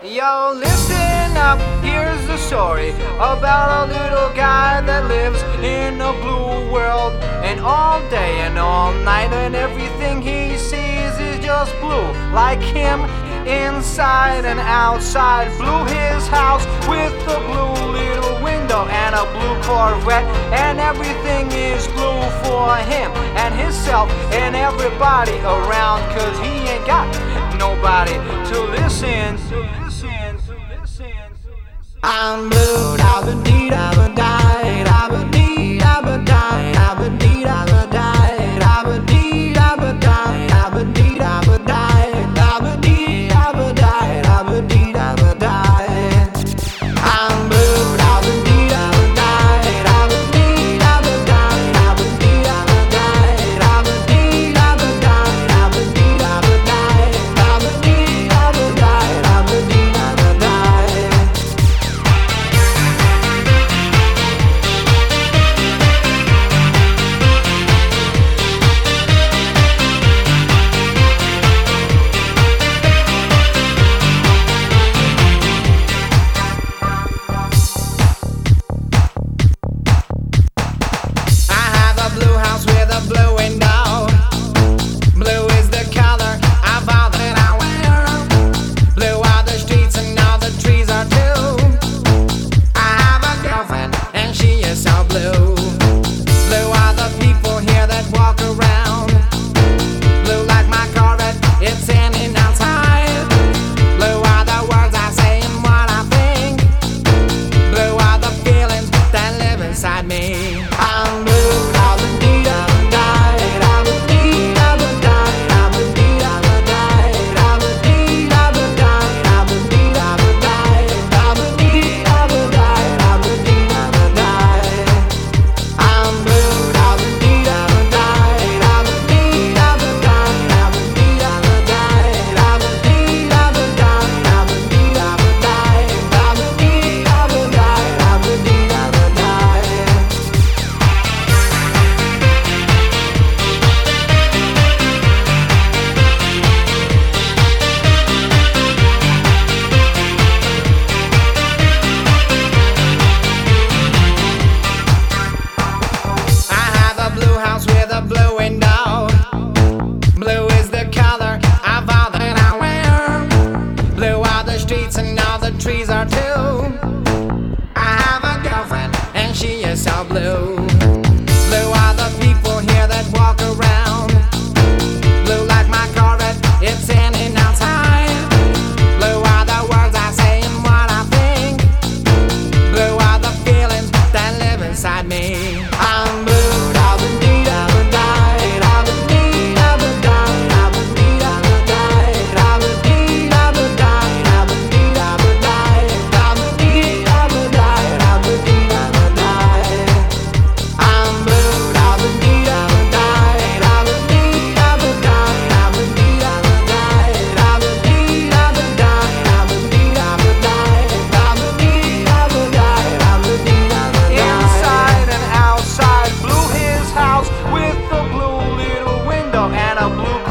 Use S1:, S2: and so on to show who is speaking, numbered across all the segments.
S1: Yo, listen up, here's the story about a little guy that lives in a blue world. And all day and all night and everything he sees is just blue. Like him, inside and outside. Blue his house with a blue little window and a blue Corvette. And everything is blue for him and himself and everybody around. Cause he ain't got nobody to listen. I'm blue, da-ba-dee, da-ba-die, da-ba-dee, da-ba-die, da-ba-dee, da-ba-die, da-ba-dee, da-ba-die, da-ba-dee, da-ba-die, da-ba-dee, da-ba-die, da-ba-dee, da-ba-die. I'm blue, da-ba-dee, da-ba-die, da-ba-dee, da-ba-die, da-ba-dee, da-ba-die, da-ba-dee, da-ba-die, da-ba-dee, da-ba-die, da-ba-dee, da-ba-die, da-ba-dee, da-ba-die. Blue house with a blue window. Blue is the color of all that I wear. Blue are the streets and all the trees are too. I have a girlfriend and she is so blue. Blue are the people here that walk around. Blue like my Corvette, it's in and outside. Blue are the words I say and what I think. Blue are the feelings that live inside me. I'm blue. With a blue window. Blue is the color of all that I wear. Blue are the streets and all the trees are too. I have a girlfriend and she is so blue. Blue are the people here that walk around. Blue like my Corvette, it's in and outside. Blue are the words I say and what I think. Blue are the feelings that live inside me. I'm blue.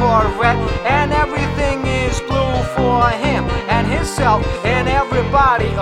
S1: And everything is blue for him and himself and everybody